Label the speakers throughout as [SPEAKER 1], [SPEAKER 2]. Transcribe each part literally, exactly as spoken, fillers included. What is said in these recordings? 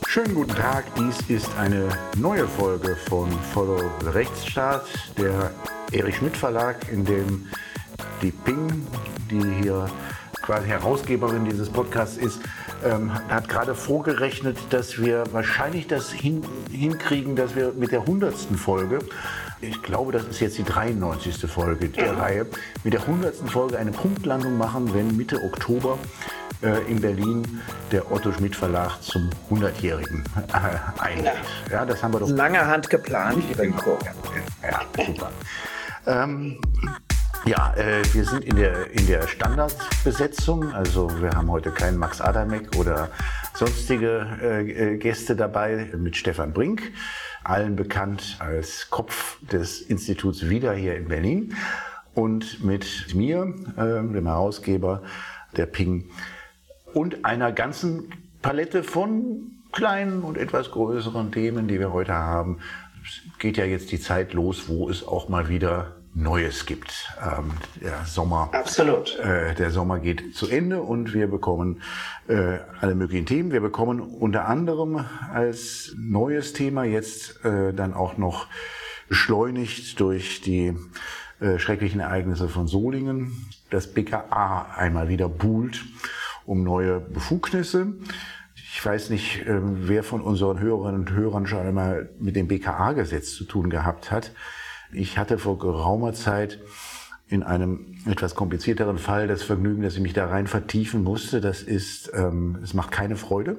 [SPEAKER 1] Schönen guten Tag, dies ist eine neue Folge von Follow the Rechtsstaat, der Erich Schmidt Verlag, in dem die Ping, die hier quasi Herausgeberin dieses Podcasts ist, ähm, hat gerade vorgerechnet, dass wir wahrscheinlich das hin, hinkriegen, dass wir mit der hundertsten Folge, ich glaube, das ist jetzt die dreiundneunzigste Folge der Reihe, mit der hundertsten Folge eine Punktlandung machen, wenn Mitte Oktober äh, in Berlin der Otto Schmidt Verlag zum hundertjährigen äh, einlädt. Ja, das haben wir doch
[SPEAKER 2] lange Hand geplant, lieber Nico.
[SPEAKER 1] Ja, super. Ähm, Ja, äh, wir sind in der, in der Standardbesetzung, also wir haben heute keinen Max Adamek oder sonstige äh, Gäste dabei, mit Stefan Brink, allen bekannt als Kopf des Instituts WIDA hier in Berlin, und mit mir, äh, dem Herausgeber der Ping, und einer ganzen Palette von kleinen und etwas größeren Themen, die wir heute haben. Es geht ja jetzt die Zeit los, wo es auch mal wieder Neues gibt. Ähm, der Sommer,
[SPEAKER 2] Absolut.
[SPEAKER 1] Äh, der Sommer geht zu Ende und wir bekommen äh, alle möglichen Themen. Wir bekommen unter anderem als neues Thema jetzt äh, dann auch noch beschleunigt durch die äh, schrecklichen Ereignisse von Solingen das B K A einmal wieder buhlt um neue Befugnisse. Ich weiß nicht, äh, wer von unseren Hörerinnen und Hörern schon einmal mit dem B K A-Gesetz zu tun gehabt hat. Ich hatte vor geraumer Zeit in einem etwas komplizierteren Fall das Vergnügen, dass ich mich da rein vertiefen musste. Das ist, ähm, es macht keine Freude.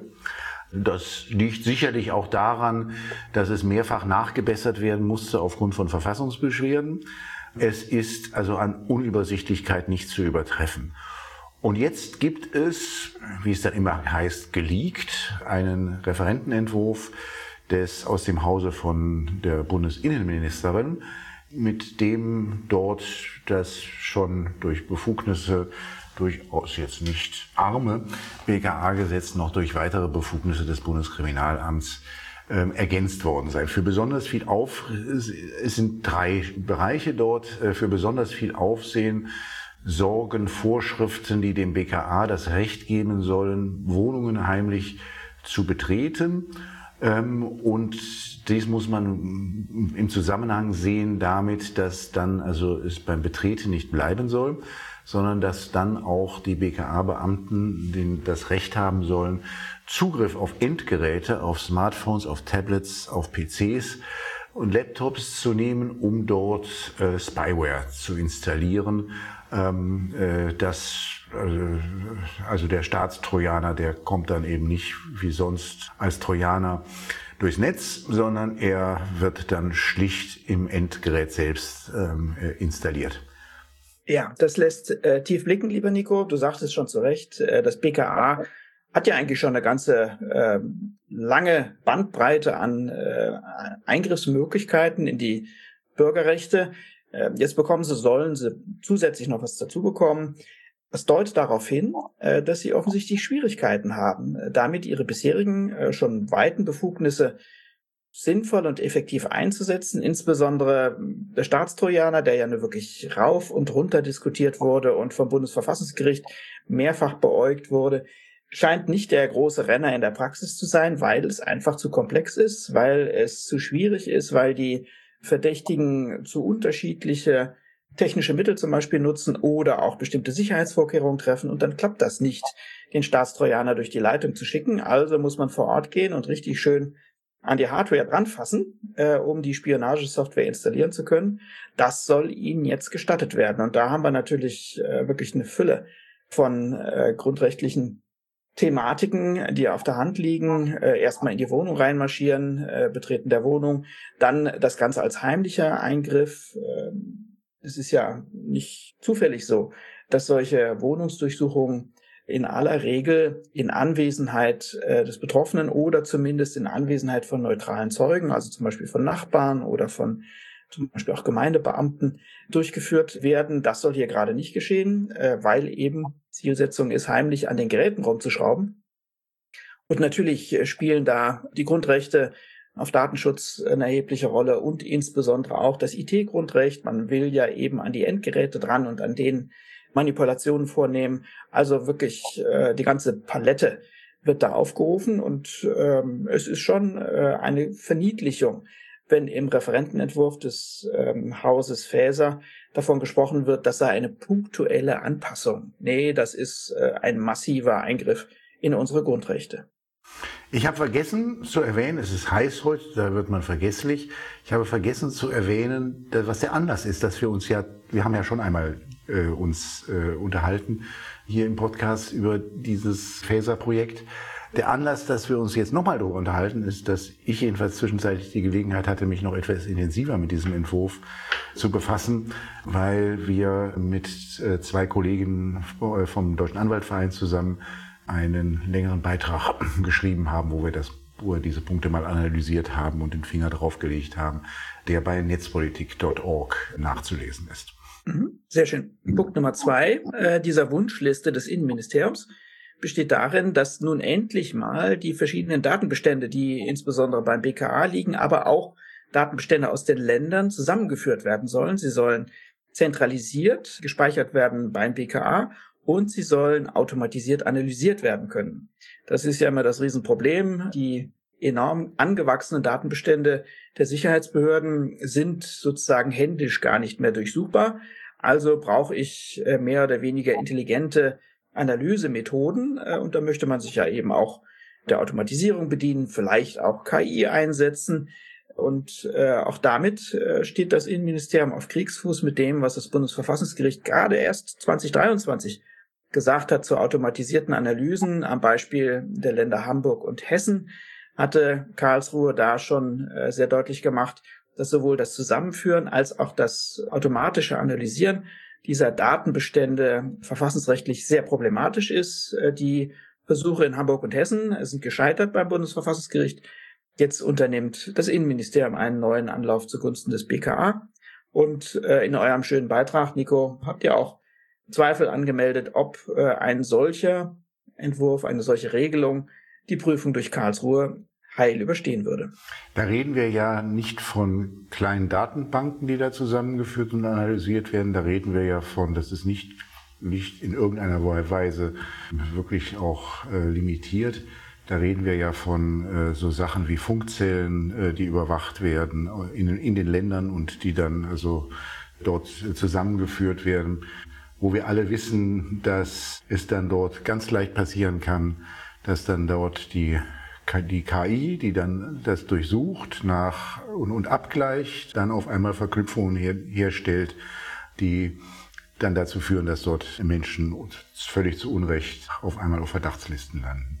[SPEAKER 1] Das liegt sicherlich auch daran, dass es mehrfach nachgebessert werden musste aufgrund von Verfassungsbeschwerden. Es ist also an Unübersichtlichkeit nicht zu übertreffen. Und jetzt gibt es, wie es dann immer heißt, geleakt, einen Referentenentwurf des aus dem Hause von der Bundesinnenministerin, mit dem dort das schon durch Befugnisse durchaus jetzt nicht arme B K A-Gesetz noch durch weitere Befugnisse des Bundeskriminalamts äh, ergänzt worden sei. Für besonders viel auf, es sind drei Bereiche dort, äh, für besonders viel Aufsehen sorgen Vorschriften, die dem B K A das Recht geben sollen, Wohnungen heimlich zu betreten. Und dies muss man im Zusammenhang sehen damit, dass dann also es beim Betreten nicht bleiben soll, sondern dass dann auch die B K A-Beamten das Recht haben sollen, Zugriff auf Endgeräte, auf Smartphones, auf Tablets, auf P Cs und Laptops zu nehmen, um dort äh, Spyware zu installieren. Ähm, äh, das, äh, also der Staatstrojaner, der kommt dann eben nicht wie sonst als Trojaner durchs Netz, sondern er wird dann schlicht im Endgerät selbst ähm, äh, installiert.
[SPEAKER 2] Ja, das lässt äh, tief blicken, lieber Nico. Du sagtest schon zu Recht, äh, das B K A hat ja eigentlich schon eine ganze äh, lange Bandbreite an äh, Eingriffsmöglichkeiten in die Bürgerrechte. Äh, jetzt bekommen sie, sollen sie zusätzlich noch was dazu bekommen. Das deutet darauf hin, äh, dass sie offensichtlich Schwierigkeiten haben, äh, damit ihre bisherigen äh, schon weiten Befugnisse sinnvoll und effektiv einzusetzen. Insbesondere der Staatstrojaner, der ja nur wirklich rauf und runter diskutiert wurde und vom Bundesverfassungsgericht mehrfach beäugt wurde, scheint nicht der große Renner in der Praxis zu sein, weil es einfach zu komplex ist, weil es zu schwierig ist, weil die Verdächtigen zu unterschiedliche technische Mittel zum Beispiel nutzen oder auch bestimmte Sicherheitsvorkehrungen treffen, und dann klappt das nicht, den Staatstrojaner durch die Leitung zu schicken. Also muss man vor Ort gehen und richtig schön an die Hardware dranfassen, äh, um die Spionagesoftware installieren zu können. Das soll ihnen jetzt gestattet werden. Und da haben wir natürlich äh, wirklich eine Fülle von äh, grundrechtlichen Thematiken, die auf der Hand liegen. Äh, erstmal in die Wohnung reinmarschieren, äh, Betreten der Wohnung, dann das Ganze als heimlicher Eingriff. Äh, es ist ja nicht zufällig so, dass solche Wohnungsdurchsuchungen in aller Regel in Anwesenheit äh, des Betroffenen oder zumindest in Anwesenheit von neutralen Zeugen, also zum Beispiel von Nachbarn oder von zum Beispiel auch Gemeindebeamten, durchgeführt werden. Das soll hier gerade nicht geschehen, äh, weil eben Zielsetzung ist, heimlich an den Geräten rumzuschrauben. Und natürlich spielen da die Grundrechte auf Datenschutz eine erhebliche Rolle und insbesondere auch das I T-Grundrecht. Man will ja eben an die Endgeräte dran und an denen Manipulationen vornehmen. Also wirklich äh, die ganze Palette wird da aufgerufen und ähm, es ist schon äh, eine Verniedlichung, wenn im Referentenentwurf des ähm, Hauses Faeser davon gesprochen wird, das sei eine punktuelle Anpassung. Nee, das ist äh, ein massiver Eingriff in unsere Grundrechte.
[SPEAKER 1] Ich habe vergessen zu erwähnen, es ist heiß heute, da wird man vergesslich. Ich habe vergessen zu erwähnen, was der Anlass ist, dass wir uns ja, wir haben ja schon einmal äh, uns äh, unterhalten hier im Podcast über dieses Faeser-Projekt. Der Anlass, dass wir uns jetzt nochmal darüber unterhalten, ist, dass ich jedenfalls zwischenzeitlich die Gelegenheit hatte, mich noch etwas intensiver mit diesem Entwurf zu befassen, weil wir mit äh, zwei Kollegen vom Deutschen Anwaltverein zusammen einen längeren Beitrag geschrieben haben, wo wir das, wo wir diese Punkte mal analysiert haben und den Finger draufgelegt haben, der bei netzpolitik punkt org nachzulesen ist.
[SPEAKER 2] Sehr schön. Punkt Nummer zwei äh, dieser Wunschliste des Innenministeriums besteht darin, dass nun endlich mal die verschiedenen Datenbestände, die insbesondere beim B K A liegen, aber auch Datenbestände aus den Ländern zusammengeführt werden sollen. Sie sollen zentralisiert gespeichert werden beim B K A und sie sollen automatisiert analysiert werden können. Das ist ja immer das Riesenproblem. Die enorm angewachsenen Datenbestände der Sicherheitsbehörden sind sozusagen händisch gar nicht mehr durchsuchbar. Also brauche ich mehr oder weniger intelligente Analysemethoden und da möchte man sich ja eben auch der Automatisierung bedienen, vielleicht auch K I einsetzen und äh, auch damit äh, steht das Innenministerium auf Kriegsfuß mit dem, was das Bundesverfassungsgericht gerade erst zwanzig dreiundzwanzig gesagt hat zu automatisierten Analysen. Am Beispiel der Länder Hamburg und Hessen hatte Karlsruhe da schon äh, sehr deutlich gemacht, dass sowohl das Zusammenführen als auch das automatische Analysieren dieser Datenbestände verfassungsrechtlich sehr problematisch ist. Die Versuche in Hamburg und Hessen sind gescheitert beim Bundesverfassungsgericht. Jetzt unternimmt das Innenministerium einen neuen Anlauf zugunsten des B K A. Und in eurem schönen Beitrag, Nico, habt ihr auch Zweifel angemeldet, ob ein solcher Entwurf, eine solche Regelung die Prüfung durch Karlsruhe heil überstehen würde.
[SPEAKER 1] Da reden wir ja nicht von kleinen Datenbanken, die da zusammengeführt und analysiert werden. Da reden wir ja von, das ist nicht, nicht in irgendeiner Weise wirklich auch äh, limitiert. Da reden wir ja von äh, so Sachen wie Funkzellen, äh, die überwacht werden in, in den Ländern und die dann also dort äh, zusammengeführt werden, wo wir alle wissen, dass es dann dort ganz leicht passieren kann, dass dann dort die die K I, die dann das durchsucht nach und, und abgleicht, dann auf einmal Verknüpfungen her, herstellt, die dann dazu führen, dass dort Menschen völlig zu Unrecht auf einmal auf Verdachtslisten landen.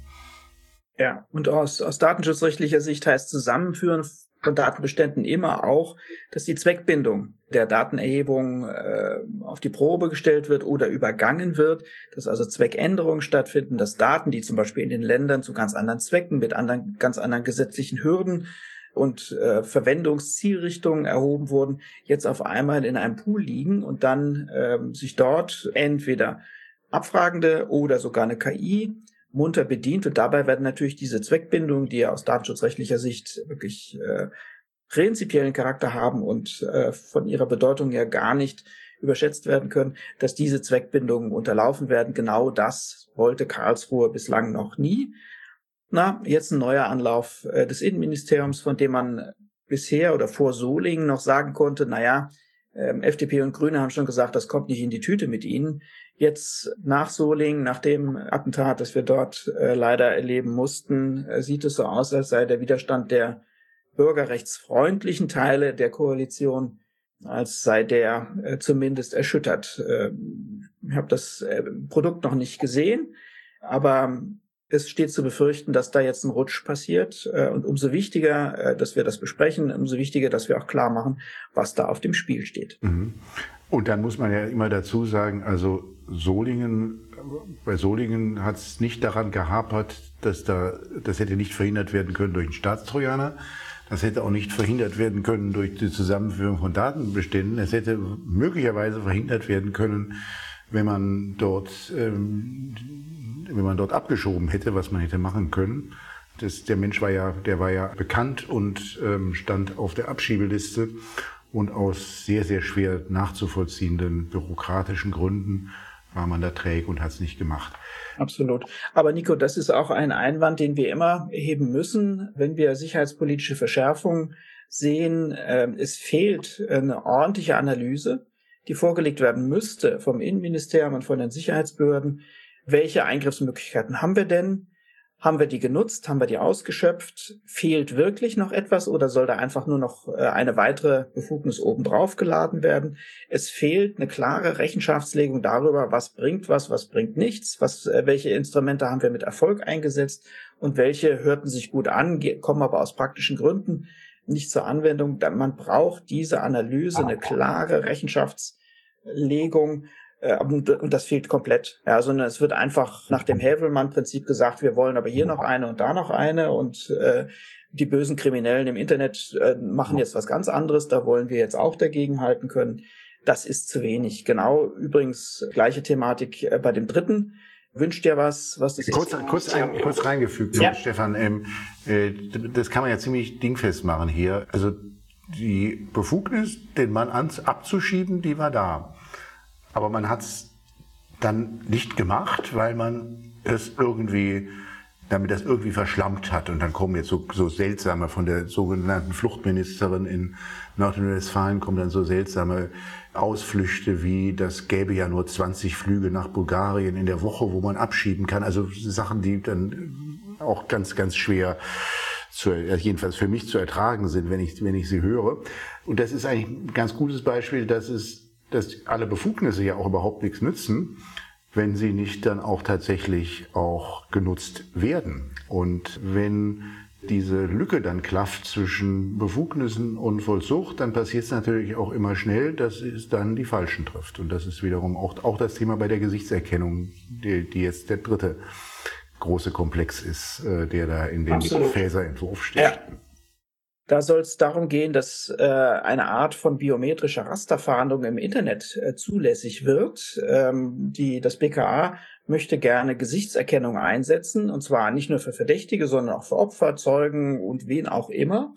[SPEAKER 2] Ja, und aus, aus datenschutzrechtlicher Sicht heißt Zusammenführen von Datenbeständen immer auch, dass die Zweckbindung der Datenerhebung äh, auf die Probe gestellt wird oder übergangen wird, dass also Zweckänderungen stattfinden, dass Daten, die zum Beispiel in den Ländern zu ganz anderen Zwecken mit anderen, ganz anderen gesetzlichen Hürden und äh, Verwendungszielrichtungen erhoben wurden, jetzt auf einmal in einem Pool liegen und dann äh, sich dort entweder Abfragende oder sogar eine K I munter bedient. Und dabei werden natürlich diese Zweckbindungen, die ja aus datenschutzrechtlicher Sicht wirklich äh, prinzipiellen Charakter haben und äh, von ihrer Bedeutung ja gar nicht überschätzt werden können, dass diese Zweckbindungen unterlaufen werden. Genau das wollte Karlsruhe bislang noch nie. Na, jetzt ein neuer Anlauf äh, des Innenministeriums, von dem man bisher oder vor Solingen noch sagen konnte, naja, ähm, F D P und Grüne haben schon gesagt, das kommt nicht in die Tüte mit ihnen. Jetzt nach Solingen, nach dem Attentat, das wir dort äh, leider erleben mussten, äh, sieht es so aus, als sei der Widerstand der bürgerrechtsfreundlichen Teile der Koalition, als sei der äh, zumindest erschüttert. Äh, ich habe das äh, Produkt noch nicht gesehen, aber es steht zu befürchten, dass da jetzt ein Rutsch passiert. Äh, und umso wichtiger, äh, dass wir das besprechen, umso wichtiger, dass wir auch klar machen, was da auf dem Spiel steht.
[SPEAKER 1] Mhm. Und dann muss man ja immer dazu sagen, also Solingen, bei Solingen hat es nicht daran gehapert, dass da, das hätte nicht verhindert werden können durch einen Staatstrojaner. Das hätte auch nicht verhindert werden können durch die Zusammenführung von Datenbeständen. Es hätte möglicherweise verhindert werden können, wenn man dort, ähm, wenn man dort abgeschoben hätte, was man hätte machen können. Das, der Mensch war ja, der war ja bekannt und ähm, stand auf der Abschiebeliste und aus sehr, sehr schwer nachzuvollziehenden bürokratischen Gründen war man da träge und hat es nicht gemacht.
[SPEAKER 2] Absolut. Aber Nico, das ist auch ein Einwand, den wir immer heben müssen, wenn wir sicherheitspolitische Verschärfungen sehen. Es fehlt eine ordentliche Analyse, die vorgelegt werden müsste vom Innenministerium und von den Sicherheitsbehörden. Welche Eingriffsmöglichkeiten haben wir denn? Haben wir die genutzt? Haben wir die ausgeschöpft? Fehlt wirklich noch etwas oder soll da einfach nur noch eine weitere Befugnis obendrauf geladen werden? Es fehlt eine klare Rechenschaftslegung darüber, was bringt was, was bringt nichts, was, welche Instrumente haben wir mit Erfolg eingesetzt und welche hörten sich gut an, kommen aber aus praktischen Gründen nicht zur Anwendung. Man braucht diese Analyse, eine klare Rechenschaftslegung. Und das fehlt komplett. Ja, sondern es wird einfach nach dem Hävelmann-Prinzip gesagt, wir wollen aber hier noch eine und da noch eine und äh, die bösen Kriminellen im Internet äh, machen jetzt was ganz anderes, da wollen wir jetzt auch dagegenhalten können. Das ist zu wenig. Genau, übrigens gleiche Thematik äh, bei dem dritten. Wünscht ihr was? Was das
[SPEAKER 1] kurz,
[SPEAKER 2] ist?
[SPEAKER 1] Kurz, ein, kurz reingefügt, ja. Stefan. Ähm, äh, das kann man ja ziemlich dingfest machen hier. Also die Befugnis, den Mann an, abzuschieben, die war da. Aber man hat es dann nicht gemacht, weil man es irgendwie, damit das irgendwie verschlammt hat. Und dann kommen jetzt so, so seltsame, von der sogenannten Fluchtministerin in Nordrhein-Westfalen kommen dann so seltsame Ausflüchte wie, das gäbe ja nur zwanzig Flüge nach Bulgarien in der Woche, wo man abschieben kann. Also Sachen, die dann auch ganz, ganz schwer zu, jedenfalls für mich zu ertragen sind, wenn ich, wenn ich sie höre. Und das ist eigentlich ein ganz gutes Beispiel, dass es dass alle Befugnisse ja auch überhaupt nichts nützen, wenn sie nicht dann auch tatsächlich auch genutzt werden. Und wenn diese Lücke dann klafft zwischen Befugnissen und Vollzug, dann passiert es natürlich auch immer schnell, dass es dann die Falschen trifft. Und das ist wiederum auch, auch das Thema bei der Gesichtserkennung, die, die jetzt der dritte große Komplex ist, der da in dem Faeser-Entwurf steht. Ja.
[SPEAKER 2] Da soll es darum gehen, dass äh, eine Art von biometrischer Rasterfahndung im Internet äh, zulässig wird. Ähm, die, das B K A möchte gerne Gesichtserkennung einsetzen, und zwar nicht nur für Verdächtige, sondern auch für Opfer, Zeugen und wen auch immer,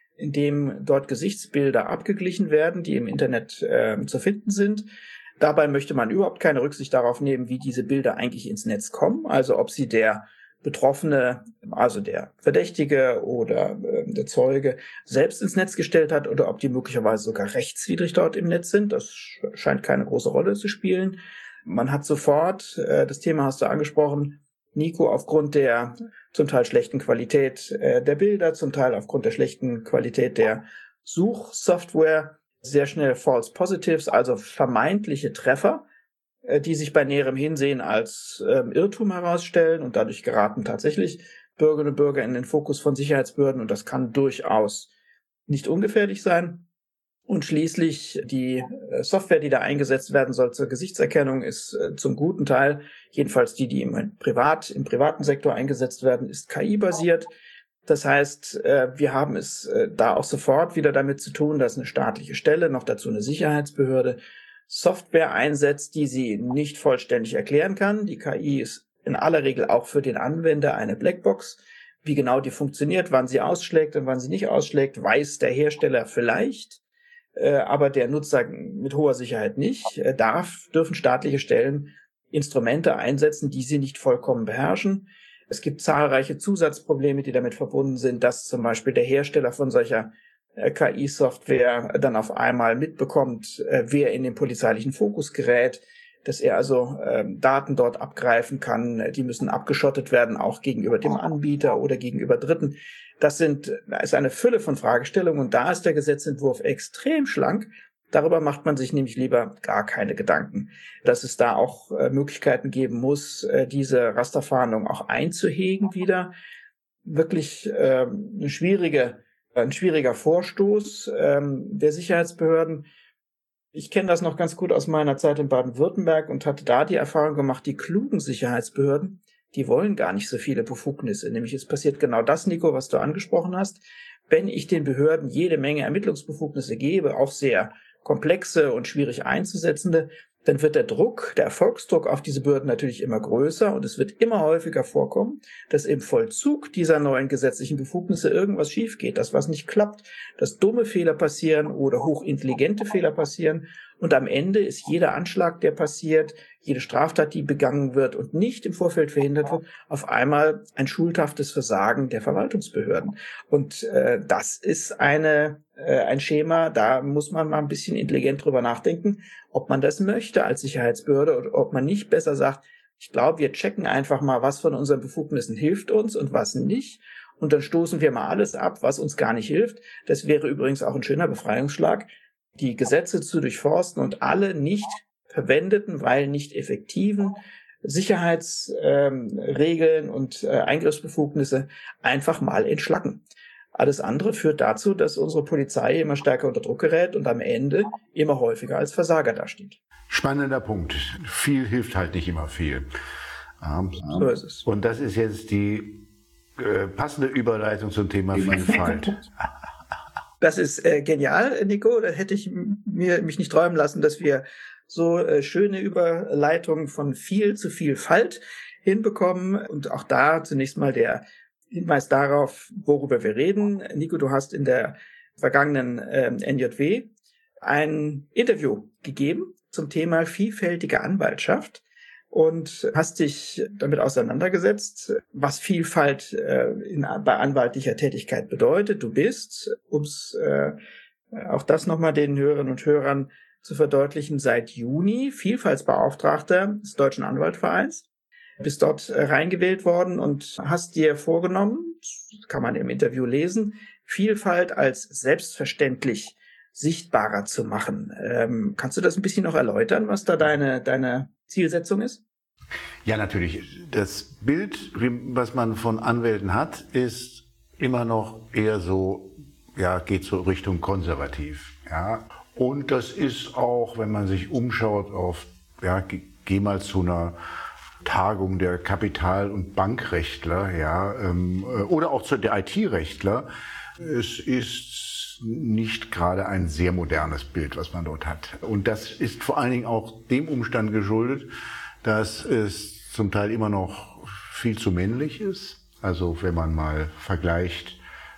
[SPEAKER 2] indem dort Gesichtsbilder abgeglichen werden, die im Internet äh, zu finden sind. Dabei möchte man überhaupt keine Rücksicht darauf nehmen, wie diese Bilder eigentlich ins Netz kommen, also ob sie der Betroffene, also der Verdächtige oder äh, der Zeuge, selbst ins Netz gestellt hat oder ob die möglicherweise sogar rechtswidrig dort im Netz sind. Das scheint keine große Rolle zu spielen. Man hat sofort, äh, das Thema hast du angesprochen, Nico, aufgrund der zum Teil schlechten Qualität äh, der Bilder, zum Teil aufgrund der schlechten Qualität der Suchsoftware, sehr schnell False Positives, also vermeintliche Treffer, die sich bei näherem Hinsehen als ähm, Irrtum herausstellen und dadurch geraten tatsächlich Bürgerinnen und Bürger in den Fokus von Sicherheitsbehörden und das kann durchaus nicht ungefährlich sein. Und schließlich die äh, Software, die da eingesetzt werden soll zur Gesichtserkennung, ist äh, zum guten Teil, jedenfalls die, die im, Privat, im privaten Sektor eingesetzt werden, ist K I-basiert. Das heißt, äh, wir haben es äh, da auch sofort wieder damit zu tun, dass eine staatliche Stelle, noch dazu eine Sicherheitsbehörde, Software einsetzt, die sie nicht vollständig erklären kann. Die K I ist in aller Regel auch für den Anwender eine Blackbox. Wie genau die funktioniert, wann sie ausschlägt und wann sie nicht ausschlägt, weiß der Hersteller vielleicht, äh, aber der Nutzer mit hoher Sicherheit nicht. Äh, darf, dürfen staatliche Stellen Instrumente einsetzen, die sie nicht vollkommen beherrschen. Es gibt zahlreiche Zusatzprobleme, die damit verbunden sind, dass zum Beispiel der Hersteller von solcher K I-Software dann auf einmal mitbekommt, wer in den polizeilichen Fokus gerät, dass er also ähm, Daten dort abgreifen kann. Die müssen abgeschottet werden, auch gegenüber dem Anbieter oder gegenüber Dritten. Das sind, da ist eine Fülle von Fragestellungen und da ist der Gesetzentwurf extrem schlank. Darüber macht man sich nämlich lieber gar keine Gedanken, dass es da auch äh, Möglichkeiten geben muss, äh, diese Rasterfahndung auch einzuhegen wieder. Wirklich äh, eine schwierige Ein schwieriger Vorstoß ähm, der Sicherheitsbehörden. Ich kenne das noch ganz gut aus meiner Zeit in Baden-Württemberg und hatte da die Erfahrung gemacht, die klugen Sicherheitsbehörden, die wollen gar nicht so viele Befugnisse. Nämlich es passiert genau das, Nico, was du angesprochen hast. Wenn ich den Behörden jede Menge Ermittlungsbefugnisse gebe, auch sehr komplexe und schwierig einzusetzende, dann wird der Druck, der Erfolgsdruck auf diese Behörden natürlich immer größer und es wird immer häufiger vorkommen, dass im Vollzug dieser neuen gesetzlichen Befugnisse irgendwas schief geht, dass was nicht klappt, dass dumme Fehler passieren oder hochintelligente Fehler passieren und am Ende ist jeder Anschlag, der passiert, jede Straftat, die begangen wird und nicht im Vorfeld verhindert wird, auf einmal ein schuldhaftes Versagen der Verwaltungsbehörden. Und äh, das ist eine äh, ein Schema, da muss man mal ein bisschen intelligent drüber nachdenken, ob man das möchte als Sicherheitsbehörde oder ob man nicht besser sagt, ich glaube, wir checken einfach mal, was von unseren Befugnissen hilft uns und was nicht. Und dann stoßen wir mal alles ab, was uns gar nicht hilft. Das wäre übrigens auch ein schöner Befreiungsschlag, die Gesetze zu durchforsten und alle nicht verwendeten, weil nicht effektiven Sicherheitsregeln ähm, und äh, Eingriffsbefugnisse einfach mal entschlacken. Alles andere führt dazu, dass unsere Polizei immer stärker unter Druck gerät und am Ende immer häufiger als Versager dasteht.
[SPEAKER 1] Spannender Punkt. Viel hilft halt nicht immer viel. Ja,
[SPEAKER 2] so ist es.
[SPEAKER 1] Und das ist jetzt die äh, passende Überleitung zum Thema Vielfalt.
[SPEAKER 2] Das ist äh, genial, Nico. Da hätte ich mir, mich nicht träumen lassen, dass wir so äh, schöne Überleitungen von viel zu Vielfalt hinbekommen. Und auch da zunächst mal der Hinweis darauf, worüber wir reden. Nico, du hast in der vergangenen äh, N J W ein Interview gegeben zum Thema vielfältige Anwaltschaft und hast dich damit auseinandergesetzt, was Vielfalt äh, in, bei anwaltlicher Tätigkeit bedeutet. Du bist, um äh, auch das nochmal den Hörerinnen und Hörern zu verdeutlichen, seit Juni Vielfaltsbeauftragter des Deutschen Anwaltvereins. Bist dort äh, reingewählt worden und hast dir vorgenommen, kann man im Interview lesen, Vielfalt als selbstverständlich sichtbarer zu machen. Ähm, kannst du das ein bisschen noch erläutern, was da deine, deine Zielsetzung ist?
[SPEAKER 1] Ja, natürlich. Das Bild, was man von Anwälten hat, ist immer noch eher so, ja, geht so Richtung konservativ. Ja. Und das ist auch, wenn man sich umschaut auf, ja, geh, geh mal zu einer Tagung der Kapital- und Bankrechtler, ja, ähm, oder auch zu der I T-Rechtler. Es ist nicht gerade ein sehr modernes Bild, was man dort hat. Und das ist vor allen Dingen auch dem Umstand geschuldet, dass es zum Teil immer noch viel zu männlich ist. Also wenn man mal vergleicht,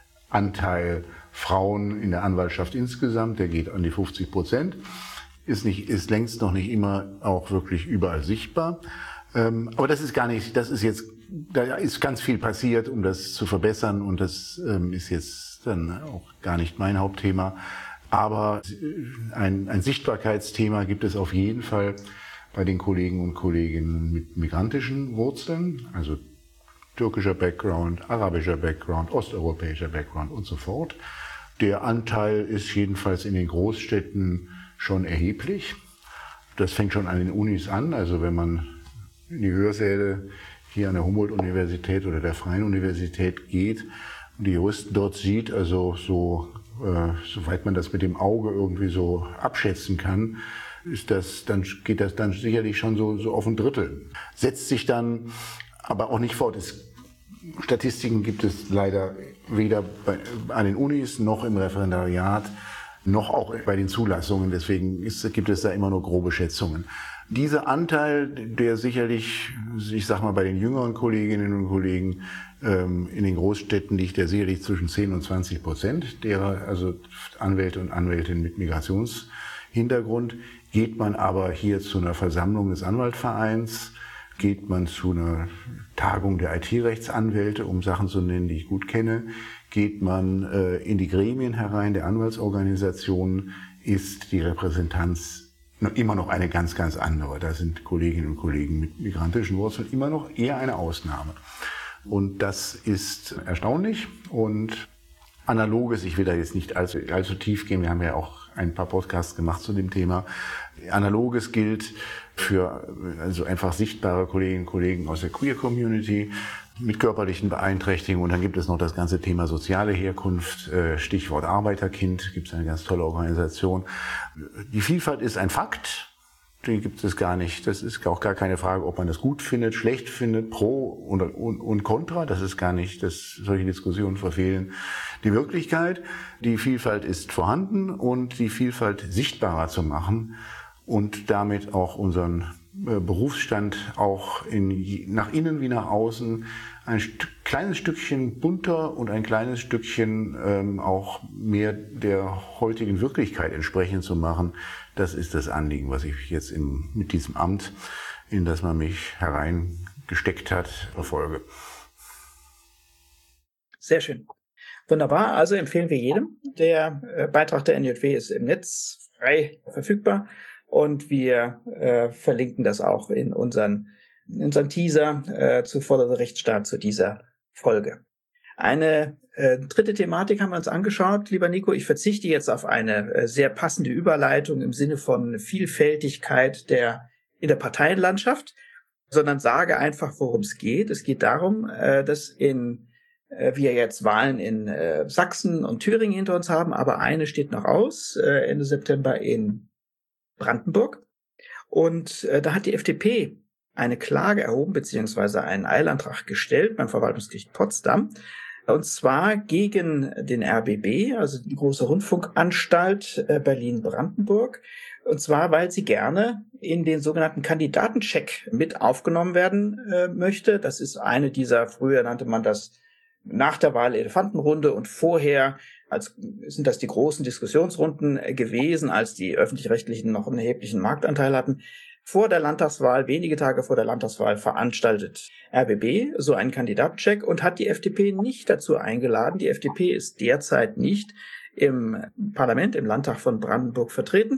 [SPEAKER 1] Anteil Frauen in der Anwaltschaft insgesamt, der geht an die fünfzig Prozent, ist nicht, ist längst noch nicht immer auch wirklich überall sichtbar. Ähm, aber das ist gar nicht, das ist jetzt, da ist ganz viel passiert, um das zu verbessern, und das ähm, ist jetzt dann auch gar nicht mein Hauptthema. Aber ein, ein Sichtbarkeitsthema gibt es auf jeden Fall bei den Kollegen und Kolleginnen mit migrantischen Wurzeln, also türkischer Background, arabischer Background, osteuropäischer Background und so fort. Der Anteil ist jedenfalls in den Großstädten schon erheblich. Das fängt schon an den Unis an, also wenn man in die Hörsäle hier an der Humboldt-Universität oder der Freien Universität geht und die Juristen dort sieht, also so, äh, soweit man das mit dem Auge irgendwie so abschätzen kann, ist das, dann geht das dann sicherlich schon so, so auf ein Drittel. Setzt sich dann aber auch nicht fort. Es, Statistiken gibt es leider weder bei, an den Unis noch im Referendariat noch auch bei den Zulassungen. Deswegen ist, gibt es da immer nur grobe Schätzungen. Dieser Anteil, der sicherlich, ich sag mal, bei den jüngeren Kolleginnen und Kollegen ähm, in den Großstädten liegt, der sicherlich zwischen zehn und zwanzig Prozent derer, also Anwälte und Anwältinnen mit Migrationshintergrund. Geht man aber hier zu einer Versammlung des Anwaltvereins, geht man zu einer Tagung der I T-Rechtsanwälte, um Sachen zu nennen, die ich gut kenne, geht man äh, in die Gremien herein der Anwaltsorganisationen, ist die Repräsentanz immer noch eine ganz, ganz andere. Da sind Kolleginnen und Kollegen mit migrantischen Wurzeln immer noch eher eine Ausnahme. Und das ist erstaunlich. Und Analoges, ich will da jetzt nicht allzu, allzu tief gehen, wir haben ja auch ein paar Podcasts gemacht zu dem Thema. Analoges gilt für also einfach sichtbare Kolleginnen und Kollegen aus der Queer Community mit körperlichen Beeinträchtigungen. Und dann gibt es noch das ganze Thema soziale Herkunft, Stichwort Arbeiterkind, gibt es eine ganz tolle Organisation. Die Vielfalt ist ein Fakt, den gibt es gar nicht. Das ist auch gar keine Frage, ob man das gut findet, schlecht findet, pro und, und, und contra. Das ist gar nicht, dass solche Diskussionen verfehlen die Wirklichkeit. Die Vielfalt ist vorhanden, und die Vielfalt sichtbarer zu machen und damit auch unseren Berufsstand auch in, nach innen wie nach außen ein St- kleines Stückchen bunter und ein kleines Stückchen ähm, auch mehr der heutigen Wirklichkeit entsprechend zu machen. Das ist das Anliegen, was ich jetzt im, mit diesem Amt in das man mich hereingesteckt hat, verfolge.
[SPEAKER 2] Sehr schön. Wunderbar, also empfehlen wir jedem. Der äh, Beitrag der N J W ist im Netz frei verfügbar und wir äh, verlinken das auch in unseren, in unseren Teaser äh, zu Follow the Rechtsstaat zu dieser Folge. Eine äh, dritte Thematik haben wir uns angeschaut, lieber Nico. Ich verzichte jetzt auf eine äh, sehr passende Überleitung im Sinne von Vielfältigkeit der in der Parteienlandschaft, sondern sage einfach, worum es geht. Es geht darum, äh, dass in wir jetzt Wahlen in äh, Sachsen und Thüringen hinter uns haben, aber eine steht noch aus, äh, Ende September in Brandenburg. Und äh, da hat die F D P eine Klage erhoben, beziehungsweise einen Eilantrag gestellt beim Verwaltungsgericht Potsdam, und zwar gegen den R B B, also die Große Rundfunkanstalt äh, Berlin-Brandenburg, und zwar, weil sie gerne in den sogenannten Kandidatencheck mit aufgenommen werden äh, möchte. Das ist eine dieser, früher nannte man das nach der Wahl Elefantenrunde und vorher als sind das die großen Diskussionsrunden gewesen, als die öffentlich-rechtlichen noch einen erheblichen Marktanteil hatten. Vor der Landtagswahl, wenige Tage vor der Landtagswahl, veranstaltet R B B so einen Kandidatencheck und hat die F D P nicht dazu eingeladen. Die F D P ist derzeit nicht im Parlament, im Landtag von Brandenburg vertreten.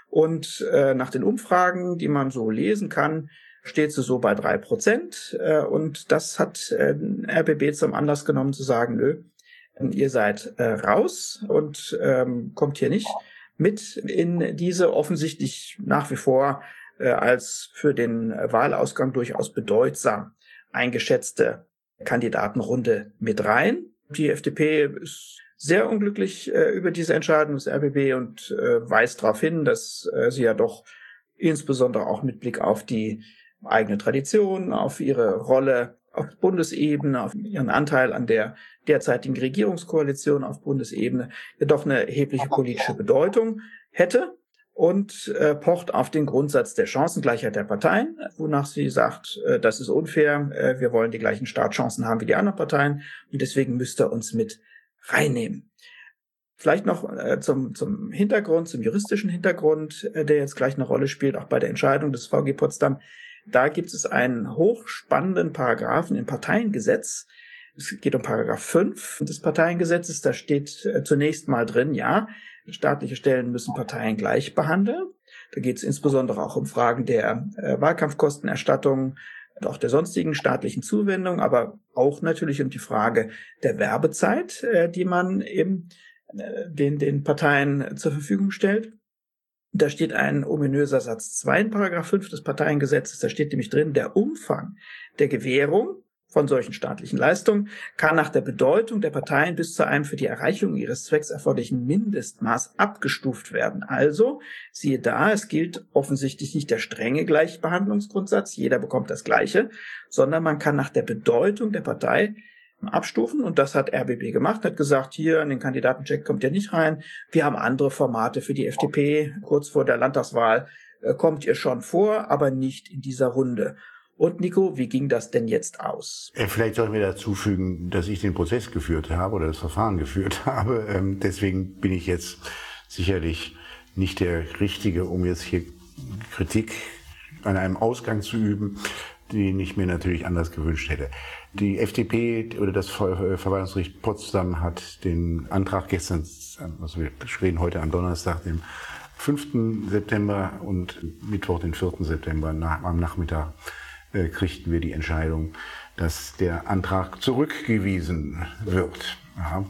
[SPEAKER 2] Und äh, nach den Umfragen, die man so lesen kann, steht sie so bei drei Prozent. Äh, und das hat äh, R B B zum Anlass genommen zu sagen, nö, ihr seid äh, raus und ähm, kommt hier nicht mit in diese offensichtlich nach wie vor äh, als für den Wahlausgang durchaus bedeutsam eingeschätzte Kandidatenrunde mit rein. Die F D P ist sehr unglücklich äh, über diese Entscheidung des R B B und äh, weist darauf hin, dass äh, sie ja doch insbesondere auch mit Blick auf die eigene Tradition, auf ihre Rolle auf Bundesebene, auf ihren Anteil an der derzeitigen Regierungskoalition auf Bundesebene doch eine erhebliche politische Bedeutung hätte und äh, pocht auf den Grundsatz der Chancengleichheit der Parteien, wonach sie sagt, äh, das ist unfair, äh, wir wollen die gleichen Startchancen haben wie die anderen Parteien und deswegen müsst ihr uns mit reinnehmen. Vielleicht noch äh, zum, zum Hintergrund, zum juristischen Hintergrund, äh, der jetzt gleich eine Rolle spielt, auch bei der Entscheidung des V G Potsdam. Da gibt es einen hochspannenden Paragraphen im Parteiengesetz. Es geht um Paragraph fünf des Parteiengesetzes. Da steht äh, zunächst mal drin, ja, staatliche Stellen müssen Parteien gleich behandeln. Da geht es insbesondere auch um Fragen der äh, Wahlkampfkostenerstattung und auch der sonstigen staatlichen Zuwendung, aber auch natürlich um die Frage der Werbezeit, äh, die man eben äh, den, den Parteien zur Verfügung stellt. Da steht ein ominöser Satz zwei in Paragraph fünf des Parteiengesetzes. Da steht nämlich drin, der Umfang der Gewährung von solchen staatlichen Leistungen kann nach der Bedeutung der Parteien bis zu einem für die Erreichung ihres Zwecks erforderlichen Mindestmaß abgestuft werden. Also, siehe da, es gilt offensichtlich nicht der strenge Gleichbehandlungsgrundsatz, jeder bekommt das Gleiche, sondern man kann nach der Bedeutung der Partei abstufen und das hat R B B gemacht, hat gesagt, hier in den Kandidatencheck kommt ihr nicht rein, wir haben andere Formate für die F D P, kurz vor der Landtagswahl äh, kommt ihr schon vor, aber nicht in dieser Runde. Und Nico, wie ging das denn jetzt aus?
[SPEAKER 1] Vielleicht sollten wir dazu fügen, dass ich den Prozess geführt habe oder das Verfahren geführt habe, ähm, deswegen bin ich jetzt sicherlich nicht der Richtige, um jetzt hier Kritik an einem Ausgang zu üben, den ich mir natürlich anders gewünscht hätte. Die F D P oder das Verwaltungsgericht Potsdam hat den Antrag gestern, also wir reden heute am Donnerstag, dem fünften September und Mittwoch, den vierten September nach, am Nachmittag äh, kriegten wir die Entscheidung, dass der Antrag zurückgewiesen wird. Ja,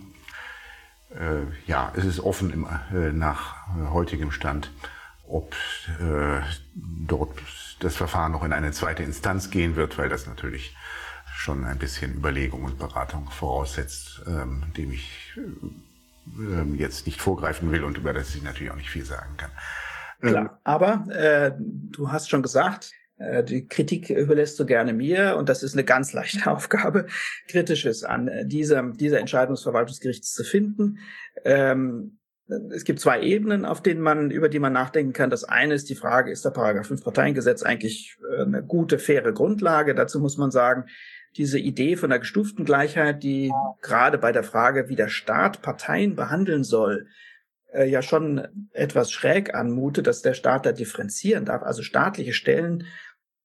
[SPEAKER 1] äh, ja es ist offen im, äh, nach äh, heutigem Stand, ob äh, dort das Verfahren noch in eine zweite Instanz gehen wird, weil das natürlich schon ein bisschen Überlegung und Beratung voraussetzt, ähm, dem ich äh, jetzt nicht vorgreifen will und über das ich natürlich auch nicht viel sagen kann.
[SPEAKER 2] Klar, ähm, aber äh, du hast schon gesagt, äh, die Kritik überlässt du gerne mir und das ist eine ganz leichte Aufgabe, Kritisches an äh, dieser, dieser Entscheidung des Verwaltungsgerichts zu finden. Ähm, Es gibt zwei Ebenen, auf denen man, über die man nachdenken kann. Das eine ist die Frage, ist der Paragraph fünf Parteiengesetz eigentlich eine gute, faire Grundlage? Dazu muss man sagen, diese Idee von der gestuften Gleichheit, die gerade bei der Frage, wie der Staat Parteien behandeln soll, äh, ja schon etwas schräg anmutet, dass der Staat da differenzieren darf. Also staatliche Stellen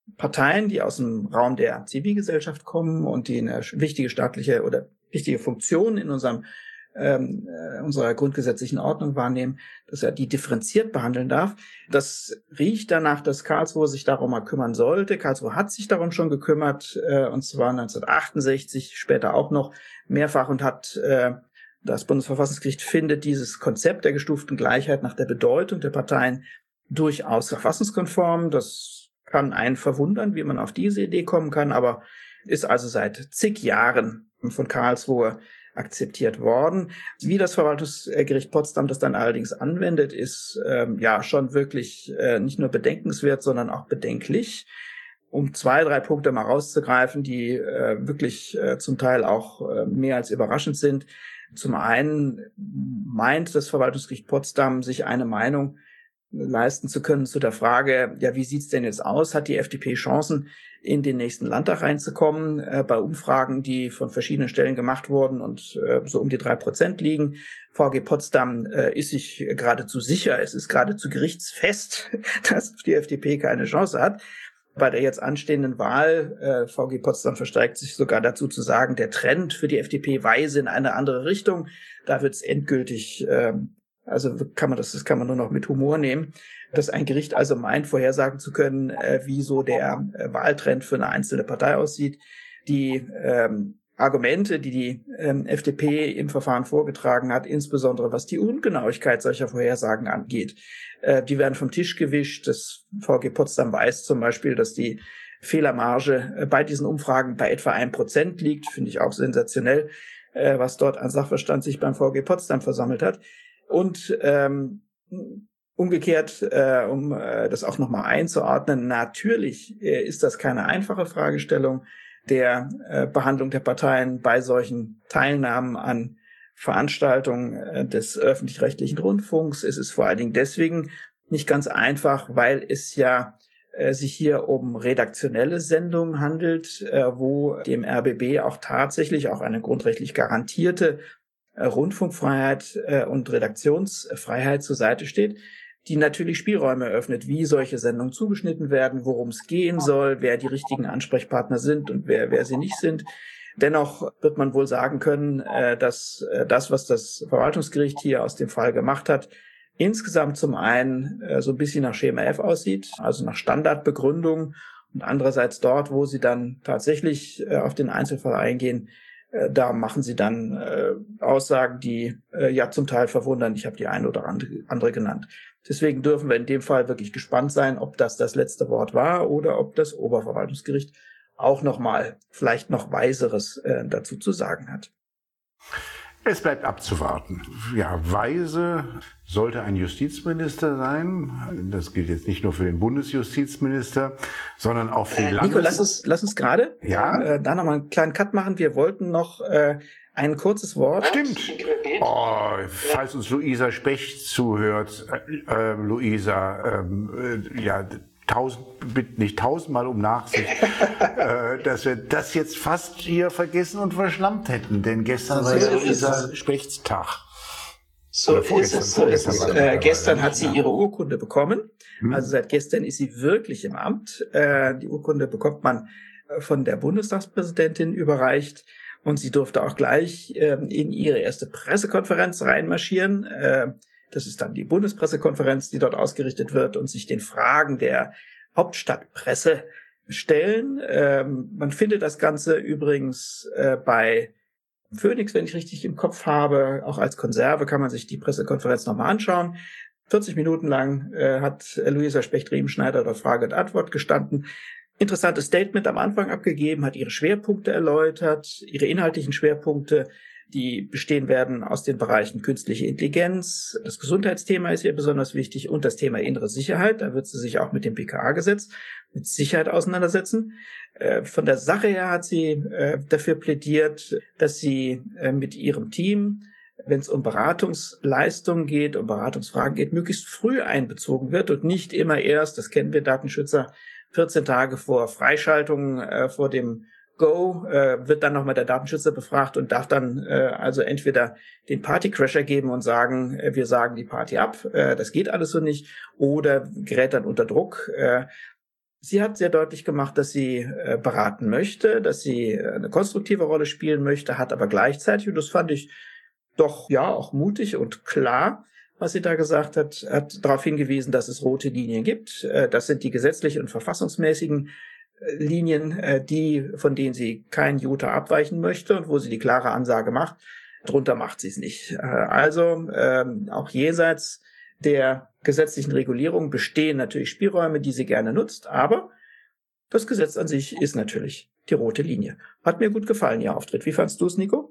[SPEAKER 2] Parteien, die aus dem Raum der Zivilgesellschaft kommen und die eine wichtige staatliche oder wichtige Funktion in unserem ähm, äh, unserer grundgesetzlichen Ordnung wahrnehmen, dass er die differenziert behandeln darf. Das riecht danach, dass Karlsruhe sich darum mal kümmern sollte. Karlsruhe hat sich darum schon gekümmert, äh, und zwar neunzehnhundertachtundsechzig, später auch noch mehrfach, und hat äh, das Bundesverfassungsgericht findet dieses Konzept der gestuften Gleichheit nach der Bedeutung der Parteien durchaus verfassungskonform. Das kann einen verwundern, wie man auf diese Idee kommen kann, aber ist also seit zig Jahren von Karlsruhe akzeptiert worden. Wie das Verwaltungsgericht Potsdam das dann allerdings anwendet, ist ähm, ja schon wirklich äh, nicht nur bedenkenswert, sondern auch bedenklich. Um zwei, drei Punkte mal rauszugreifen, die äh, wirklich äh, zum Teil auch äh, mehr als überraschend sind. Zum einen meint das Verwaltungsgericht Potsdam, sich eine Meinung leisten zu können zu der Frage, ja, wie sieht's denn jetzt aus? Hat die F D P Chancen, in den nächsten Landtag reinzukommen? Äh, bei Umfragen, die von verschiedenen Stellen gemacht wurden und äh, so um die drei Prozent liegen. V G Potsdam äh, ist sich geradezu sicher, es ist geradezu gerichtsfest, dass die F D P keine Chance hat. Bei der jetzt anstehenden Wahl, äh, V G Potsdam versteigt sich sogar dazu zu sagen, der Trend für die F D P weise in eine andere Richtung. Da wird's endgültig, äh, also kann man das, das kann man nur noch mit Humor nehmen, dass ein Gericht also meint, vorhersagen zu können, äh, wie so der äh, Wahltrend für eine einzelne Partei aussieht. Die ähm, Argumente, die die ähm, F D P im Verfahren vorgetragen hat, insbesondere was die Ungenauigkeit solcher Vorhersagen angeht, äh, die werden vom Tisch gewischt. Das V G Potsdam weiß zum Beispiel, dass die Fehlermarge äh, bei diesen Umfragen bei etwa ein Prozent liegt. Finde ich auch sensationell, äh, was dort an Sachverstand sich beim V G Potsdam versammelt hat. Und ähm, umgekehrt, äh, um äh, das auch nochmal einzuordnen, natürlich äh, ist das keine einfache Fragestellung der äh, Behandlung der Parteien bei solchen Teilnahmen an Veranstaltungen äh, des öffentlich-rechtlichen Rundfunks. Es ist vor allen Dingen deswegen nicht ganz einfach, weil es ja äh, sich hier um redaktionelle Sendungen handelt, äh, wo dem R B B auch tatsächlich auch eine grundrechtlich garantierte äh, Rundfunkfreiheit äh, und Redaktionsfreiheit zur Seite steht, die natürlich Spielräume eröffnet, wie solche Sendungen zugeschnitten werden, worum es gehen soll, wer die richtigen Ansprechpartner sind und wer, wer sie nicht sind. Dennoch wird man wohl sagen können, dass das, was das Verwaltungsgericht hier aus dem Fall gemacht hat, insgesamt zum einen so ein bisschen nach Schema F aussieht, also nach Standardbegründung, und andererseits dort, wo sie dann tatsächlich auf den Einzelfall eingehen, da machen sie dann Aussagen, die ja zum Teil verwundern. Ich habe die eine oder andere genannt. Deswegen dürfen wir in dem Fall wirklich gespannt sein, ob das das letzte Wort war oder ob das Oberverwaltungsgericht auch nochmal vielleicht noch Weiseres äh, dazu zu sagen hat.
[SPEAKER 1] Es bleibt abzuwarten. Ja, weise sollte ein Justizminister sein. Das gilt jetzt nicht nur für den Bundesjustizminister, sondern auch für die
[SPEAKER 2] äh,
[SPEAKER 1] Landes...
[SPEAKER 2] Nico, lass uns, lass uns gerade
[SPEAKER 1] ja?
[SPEAKER 2] äh, da nochmal einen kleinen Cut machen. Wir wollten noch äh, ein kurzes Wort.
[SPEAKER 1] Stimmt. Oh, falls uns Luisa Specht zuhört, äh, äh, Luisa, ähm, äh, ja, tausend, nicht tausendmal um Nachsicht, äh, dass wir das jetzt fast hier vergessen und verschlammt hätten, denn gestern war ja Luisa Spechts Tag.
[SPEAKER 2] So ist es, so ist es. Äh, gestern hat sie ihre Urkunde bekommen. Hm. Also seit gestern ist sie wirklich im Amt. Äh, die Urkunde bekommt man von der Bundestagspräsidentin überreicht. Und sie durfte auch gleich äh, in ihre erste Pressekonferenz reinmarschieren. Äh, das ist dann die Bundespressekonferenz, die dort ausgerichtet wird und sich den Fragen der Hauptstadtpresse stellen. Ähm, man findet das Ganze übrigens äh, bei Phoenix, wenn ich richtig im Kopf habe. Auch als Konserve kann man sich die Pressekonferenz nochmal anschauen. vierzig Minuten lang äh, hat Luisa Specht-Riemenschneider dort Frage und Antwort gestanden. Interessantes Statement am Anfang abgegeben, hat ihre Schwerpunkte erläutert, ihre inhaltlichen Schwerpunkte, die bestehen werden aus den Bereichen künstliche Intelligenz. Das Gesundheitsthema ist ihr besonders wichtig und das Thema innere Sicherheit. Da wird sie sich auch mit dem P K A-Gesetz mit Sicherheit auseinandersetzen. Von der Sache her hat sie dafür plädiert, dass sie mit ihrem Team, wenn es um Beratungsleistungen geht, um Beratungsfragen geht, möglichst früh einbezogen wird und nicht immer erst, das kennen wir Datenschützer, vierzehn Tage vor Freischaltung, äh, vor dem Go, äh, wird dann nochmal der Datenschützer befragt und darf dann äh, also entweder den Partycrasher geben und sagen, äh, wir sagen die Party ab, äh, das geht alles so nicht, oder gerät dann unter Druck. Äh, sie hat sehr deutlich gemacht, dass sie äh, beraten möchte, dass sie eine konstruktive Rolle spielen möchte, hat aber gleichzeitig, und das fand ich doch ja auch mutig und klar, was sie da gesagt hat, hat darauf hingewiesen, dass es rote Linien gibt. Äh, das sind die gesetzlichen und verfassungsmäßigen äh, Linien, äh, die, von denen sie kein Jota abweichen möchte und wo sie die klare Ansage macht, drunter macht sie es nicht. Äh, also ähm, auch jenseits der gesetzlichen Regulierung bestehen natürlich Spielräume, die sie gerne nutzt, aber das Gesetz an sich ist natürlich die rote Linie. Hat mir gut gefallen, Ihr Auftritt. Wie fandst du es, Nico?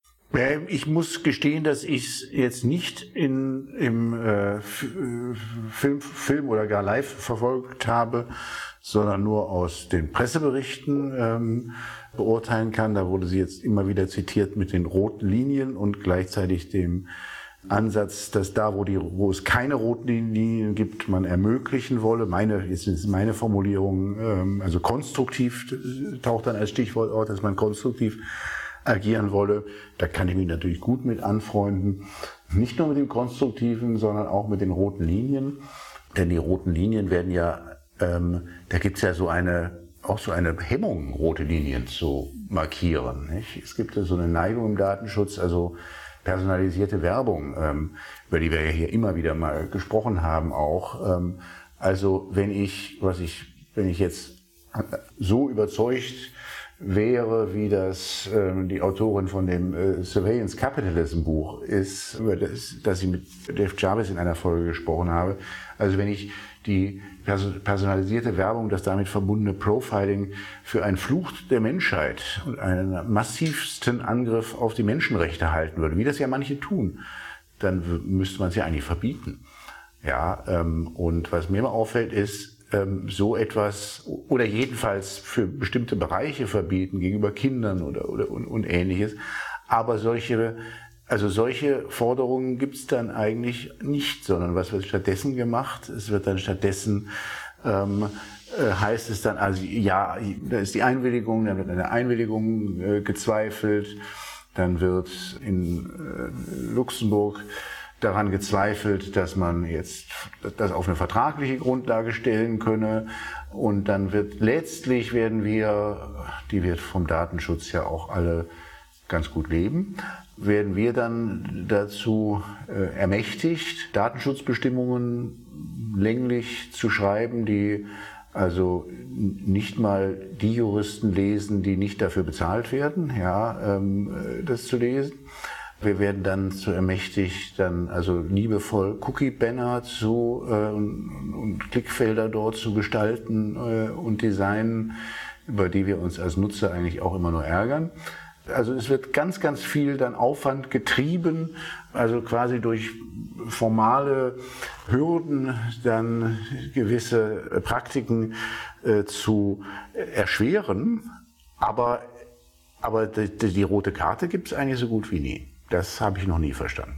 [SPEAKER 1] Ich muss gestehen, dass ich es jetzt nicht in, im äh, Film, Film oder gar live verfolgt habe, sondern nur aus den Presseberichten ähm, beurteilen kann. Da wurde sie jetzt immer wieder zitiert mit den roten Linien und gleichzeitig dem Ansatz, dass da, wo, die, wo es keine roten Linien gibt, man ermöglichen wolle. Meine, jetzt ist meine Formulierung, ähm, also konstruktiv taucht dann als Stichwort auf, dass man konstruktiv agieren wolle. Da kann ich mich natürlich gut mit anfreunden. Nicht nur mit dem Konstruktiven, sondern auch mit den roten Linien. Denn die roten Linien werden ja, ähm, da gibt's ja so eine, auch so eine Hemmung, rote Linien zu markieren. Nicht? Es gibt ja so eine Neigung im Datenschutz, also personalisierte Werbung, ähm, über die wir ja hier immer wieder mal gesprochen haben auch. Ähm, also wenn ich, was ich, wenn ich jetzt so überzeugt wäre, wie das ähm, die Autorin von dem äh, Surveillance Capitalism Buch ist, über das, das ich mit Dave Jarvis in einer Folge gesprochen habe. Also wenn ich die personalisierte Werbung, das damit verbundene Profiling für einen Fluch der Menschheit und einen massivsten Angriff auf die Menschenrechte halten würde, wie das ja manche tun, dann müsste man es ja eigentlich verbieten. Ja, ähm, und was mir immer auffällt ist, ähm, so etwas oder jedenfalls für bestimmte Bereiche verbieten gegenüber Kindern oder oder und, und Ähnliches. Aber solche Also solche Forderungen gibt es dann eigentlich nicht, sondern was wird stattdessen gemacht? Es wird dann stattdessen, ähm, äh, heißt es dann, also ja, da ist die Einwilligung, dann wird eine Einwilligung äh, gezweifelt, dann wird in äh, Luxemburg daran gezweifelt, dass man jetzt das auf eine vertragliche Grundlage stellen könne. Und dann wird letztlich werden wir, die wir vom Datenschutz ja auch alle ganz gut leben, werden wir dann dazu äh, ermächtigt, Datenschutzbestimmungen länglich zu schreiben, die also nicht mal die Juristen lesen, die nicht dafür bezahlt werden, ja, ähm, das zu lesen. Wir werden dann zu ermächtigt, dann also liebevoll Cookie-Banner zu äh, und, und Klickfelder dort zu gestalten äh, und designen, über die wir uns als Nutzer eigentlich auch immer nur ärgern. Also es wird ganz, ganz viel dann Aufwand getrieben, also quasi durch formale Hürden dann gewisse Praktiken äh, zu erschweren. Aber, aber die, die rote Karte gibt es eigentlich so gut wie nie. Das habe ich noch nie verstanden.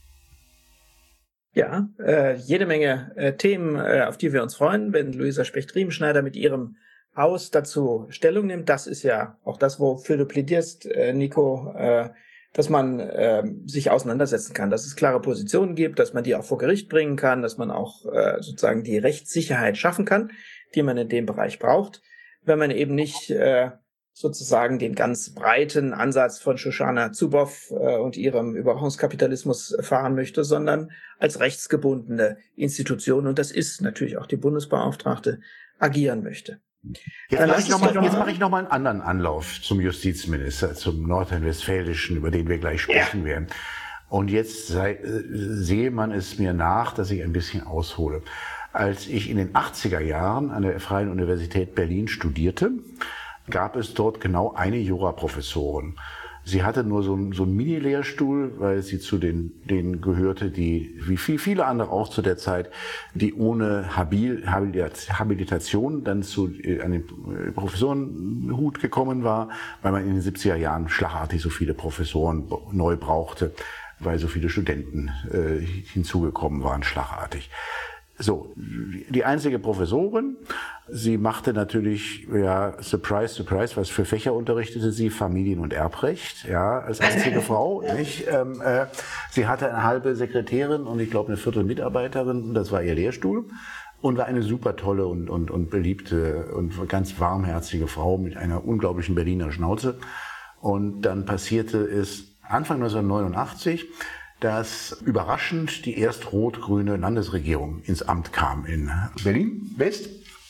[SPEAKER 2] Ja, äh, jede Menge äh, Themen, äh, auf die wir uns freuen, wenn Luisa Specht-Riemenschneider mit ihrem Haus dazu Stellung nimmt. Das ist ja auch das, wofür du plädierst, äh, Nico, äh, dass man äh, sich auseinandersetzen kann, dass es klare Positionen gibt, dass man die auch vor Gericht bringen kann, dass man auch äh, sozusagen die Rechtssicherheit schaffen kann, die man in dem Bereich braucht, wenn man eben nicht äh, sozusagen den ganz breiten Ansatz von Shoshana Zuboff äh, und ihrem Überwachungskapitalismus fahren möchte, sondern als rechtsgebundene Institution, und das ist natürlich auch die Bundesbeauftragte, agieren möchte.
[SPEAKER 1] Jetzt mache ich nochmal mach ich noch mal einen anderen Anlauf zum Justizminister, zum Nordrhein-Westfälischen, über den wir gleich sprechen ja. werden. Und jetzt sei, sehe man es mir nach, dass ich ein bisschen aushole. Als ich in den achtziger Jahren an der Freien Universität Berlin studierte, gab es dort genau eine Juraprofessorin. Sie hatte nur so einen, so einen Mini-Lehrstuhl, weil sie zu den, denen gehörte, die, wie viel, viele andere auch zu der Zeit, die ohne Habil, Habilitation dann zu, an den Professorenhut gekommen war, weil man in den siebziger Jahren schlagartig so viele Professoren neu brauchte, weil so viele Studenten äh, hinzugekommen waren, schlagartig. So, die einzige Professorin, sie machte natürlich, ja, surprise, surprise, was für Fächer unterrichtete sie? Familien- und Erbrecht, ja, als einzige Frau, nicht? Ähm, äh, sie hatte eine halbe Sekretärin und ich glaube eine Viertel Mitarbeiterin, und das war ihr Lehrstuhl. und war eine super tolle und, und, und beliebte und ganz warmherzige Frau mit einer unglaublichen Berliner Schnauze. Und dann passierte es Anfang neunzehnhundertneunundachtzig, dass überraschend die erst rot-grüne Landesregierung ins Amt kam in Berlin-West.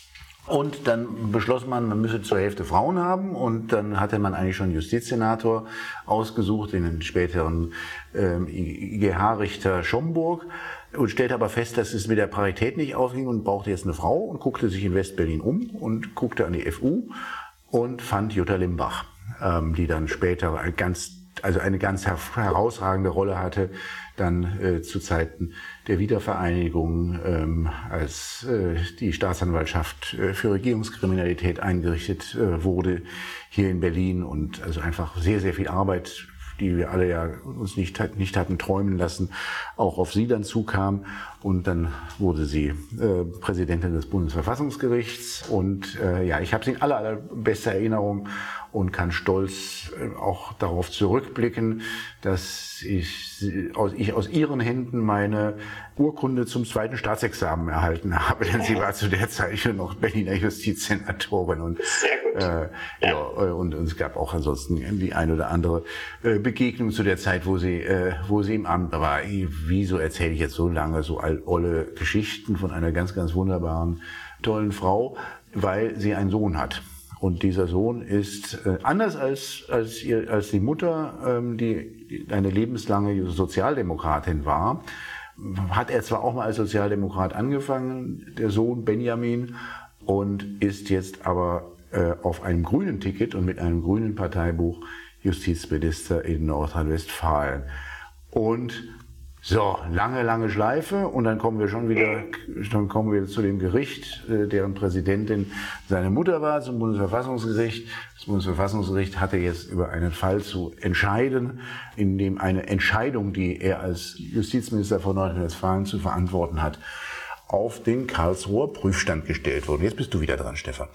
[SPEAKER 1] Und dann beschloss man, man müsse zur Hälfte Frauen haben, und dann hatte man eigentlich schon Justizsenator ausgesucht, den späteren ähm, I G H-Richter Schomburg, und stellte aber fest, dass es mit der Parität nicht ausging und brauchte jetzt eine Frau, und guckte sich in West-Berlin um und guckte an die F U und fand Jutta Limbach, ähm, die dann später ein ganz also eine ganz herausragende Rolle hatte, dann äh, zu Zeiten der Wiedervereinigung, ähm, als äh, die Staatsanwaltschaft äh, für Regierungskriminalität eingerichtet äh, wurde hier in Berlin, und also einfach sehr, sehr viel Arbeit, die wir alle ja uns nicht, nicht hatten träumen lassen, auch auf sie dann zukam. Und dann wurde sie äh, Präsidentin des Bundesverfassungsgerichts. Und äh, ja, ich habe sie in aller, allerbester Erinnerung und kann stolz äh, auch darauf zurückblicken, dass ich aus, ich aus ihren Händen meine Urkunde zum zweiten Staatsexamen erhalten habe, denn sie war zu der Zeit schon noch Berliner Justizsenatorin. Und, äh, ja, und, und es gab auch ansonsten die ein oder andere äh, Begegnung zu der Zeit, wo sie, äh, wo sie im Amt war. Wieso erzähle ich jetzt so lange so olle Geschichten von einer ganz, ganz wunderbaren, tollen Frau? Weil sie einen Sohn hat. Und dieser Sohn ist äh, anders als als, ihr, als die Mutter, ähm, die eine lebenslange Sozialdemokratin war, hat er zwar auch mal als Sozialdemokrat angefangen, der Sohn Benjamin, und ist jetzt aber äh, auf einem grünen Ticket und mit einem grünen Parteibuch Justizminister in Nordrhein-Westfalen. Und so, lange, lange Schleife, und dann kommen wir schon wieder, dann kommen wir zu dem Gericht, deren Präsidentin seine Mutter war, zum Bundesverfassungsgericht. Das Bundesverfassungsgericht hatte jetzt über einen Fall zu entscheiden, in dem eine Entscheidung, die er als Justizminister von Nordrhein-Westfalen zu verantworten hat, auf den Karlsruher Prüfstand gestellt wurde. Jetzt bist du wieder dran, Stefan.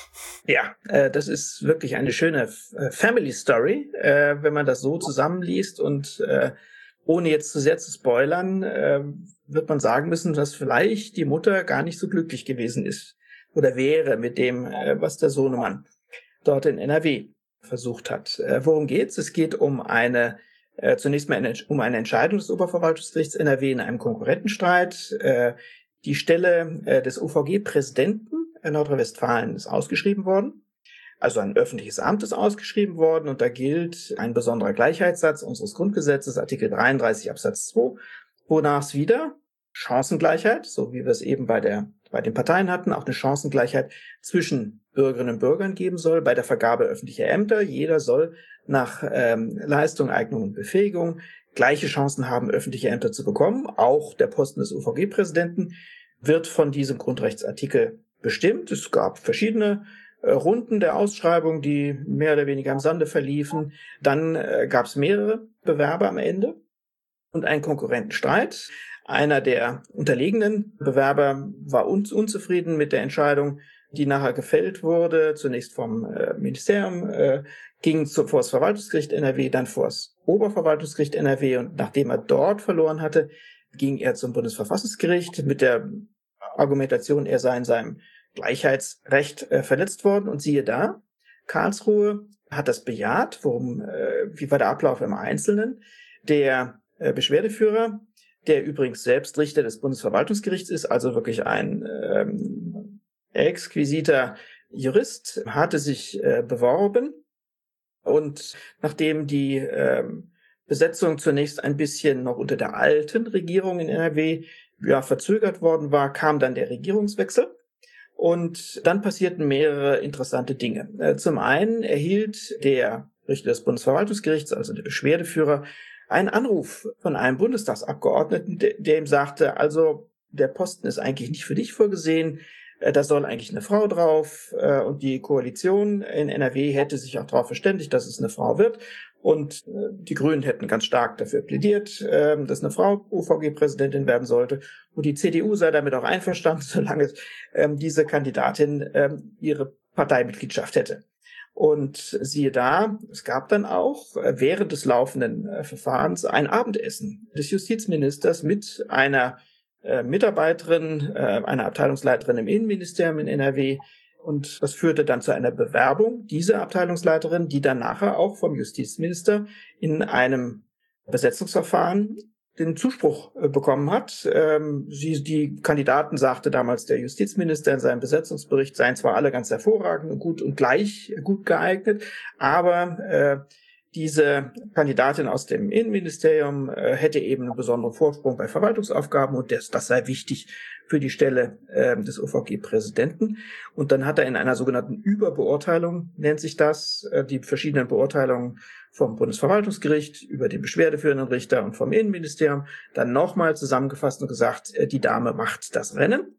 [SPEAKER 2] Ja, äh, das ist wirklich eine schöne Family Story, äh, wenn man das so zusammenliest, und äh, ohne jetzt zu sehr zu spoilern, äh, wird man sagen müssen, dass vielleicht die Mutter gar nicht so glücklich gewesen ist oder wäre mit dem, äh, was der Sohnemann dort in N R W versucht hat. Äh, worum geht's? Es geht um eine, äh, zunächst mal eine, um eine Entscheidung des Oberverwaltungsgerichts N R W in einem Konkurrentenstreit. Äh, die Stelle äh, des O V G-Präsidenten in Nordrhein-Westfalen ist ausgeschrieben worden. Also ein öffentliches Amt ist ausgeschrieben worden, und da gilt ein besonderer Gleichheitssatz unseres Grundgesetzes, Artikel dreiunddreißig Absatz zwei, wonach es wieder Chancengleichheit, so wie wir es eben bei der bei den Parteien hatten, auch eine Chancengleichheit zwischen Bürgerinnen und Bürgern geben soll bei der Vergabe öffentlicher Ämter. Jeder soll nach ähm, Leistung, Eignung und Befähigung gleiche Chancen haben, öffentliche Ämter zu bekommen. Auch der Posten des O V G-Präsidenten wird von diesem Grundrechtsartikel bestimmt. Es gab verschiedene Runden der Ausschreibung, die mehr oder weniger im Sande verliefen. Dann äh, gab es mehrere Bewerber am Ende und einen Konkurrentenstreit. Einer der unterlegenen Bewerber war un unzufrieden mit der Entscheidung, die nachher gefällt wurde. Zunächst vom äh, Ministerium, äh, ging zu, vor das Verwaltungsgericht N R W, dann vor das Oberverwaltungsgericht N R W, und nachdem er dort verloren hatte, ging er zum Bundesverfassungsgericht mit der Argumentation, er sei in seinem Gleichheitsrecht äh, verletzt worden, und siehe da, Karlsruhe hat das bejaht. Worum, äh, wie war der Ablauf im Einzelnen? Der äh, Beschwerdeführer, der übrigens selbst Richter des Bundesverwaltungsgerichts ist, also wirklich ein ähm, exquisiter Jurist, hatte sich äh, beworben, und nachdem die ähm, Besetzung zunächst ein bisschen noch unter der alten Regierung in N R W ja verzögert worden war, kam dann der Regierungswechsel. Und dann passierten mehrere interessante Dinge. Zum einen erhielt der Richter des Bundesverwaltungsgerichts, also der Beschwerdeführer, einen Anruf von einem Bundestagsabgeordneten, der ihm sagte, also der Posten ist eigentlich nicht für dich vorgesehen, da soll eigentlich eine Frau drauf, und die Koalition in N R W hätte sich auch darauf verständigt, dass es eine Frau wird. Und die Grünen hätten ganz stark dafür plädiert, dass eine Frau O V G-Präsidentin werden sollte. Und die C D U sei damit auch einverstanden, solange diese Kandidatin ihre Parteimitgliedschaft hätte. Und siehe da, es gab dann auch während des laufenden Verfahrens ein Abendessen des Justizministers mit einer äh, Mitarbeiterin, äh, eine Abteilungsleiterin im Innenministerium in N R W. Und das führte dann zu einer Bewerbung dieser Abteilungsleiterin, die dann nachher auch vom Justizminister in einem Besetzungsverfahren den Zuspruch äh, bekommen hat. Ähm, sie, die Kandidaten, sagte damals der Justizminister in seinem Besetzungsbericht, seien zwar alle ganz hervorragend und gut und gleich gut geeignet, aber äh, diese Kandidatin aus dem Innenministerium äh, hätte eben einen besonderen Vorsprung bei Verwaltungsaufgaben und das, das sei wichtig für die Stelle äh, des O V G-Präsidenten. Und dann hat er in einer sogenannten Überbeurteilung, nennt sich das, äh, die verschiedenen Beurteilungen vom Bundesverwaltungsgericht über den beschwerdeführenden Richter und vom Innenministerium dann nochmal zusammengefasst und gesagt, äh, die Dame macht das Rennen.